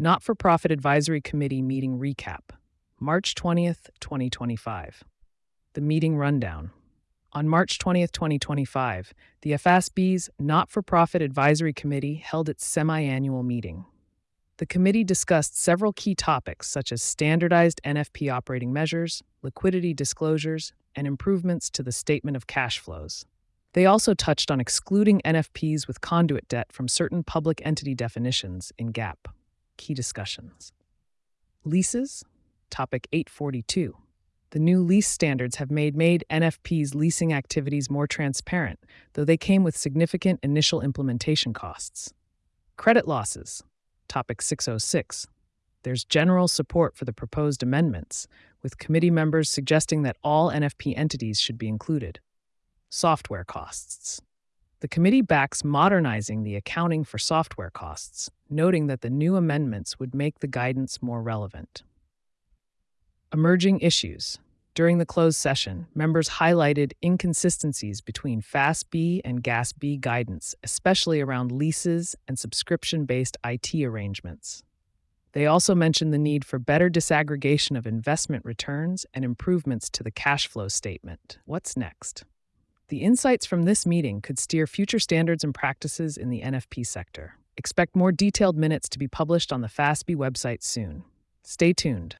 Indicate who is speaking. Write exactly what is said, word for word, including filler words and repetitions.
Speaker 1: Not-for-Profit Advisory Committee Meeting Recap, March twentieth, twenty twenty-five. The meeting rundown. On March twentieth, twenty twenty-five, the F A S B's Not-for-Profit Advisory Committee held its semi-annual meeting. The committee discussed several key topics such as standardized N F P operating measures, liquidity disclosures, and improvements to the statement of cash flows. They also touched on excluding N F Ps with conduit debt from certain public entity definitions in GAAP. Key discussions. Leases, Topic eight forty-two. The new lease standards have made made N F P's leasing activities more transparent, though they came with significant initial implementation costs. Credit losses, Topic six oh six. There's general support for the proposed amendments, with committee members suggesting that all N F P entities should be included. Software costs. The committee backs modernizing the accounting for software costs, noting that the new amendments would make the guidance more relevant. Emerging issues. During the closed session, members highlighted inconsistencies between F A S B and G A S B guidance, especially around leases and subscription-based I T arrangements. They also mentioned the need for better disaggregation of investment returns and improvements to the cash flow statement. What's next? The insights from this meeting could steer future standards and practices in the N F P sector. Expect more detailed minutes to be published on the F A S B website soon. Stay tuned.